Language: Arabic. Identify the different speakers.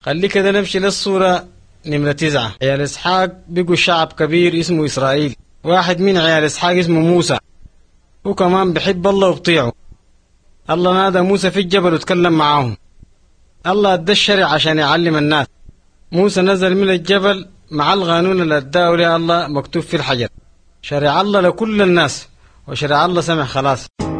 Speaker 1: خلي كده نمشي للصورة نمرة 9. عيال إسحاق بقوا شعب كبير اسمه إسرائيل. واحد من عيال إسحاق اسمه موسى، وكمان بحب الله وبطيعه. الله نادى موسى في الجبل وتكلم معاهم. الله ادى الشرع عشان يعلم الناس. موسى نزل من الجبل مع القانون اللي اداه له الله مكتوب في الحجر. شرع الله لكل الناس، وشرع الله سمع خلاص.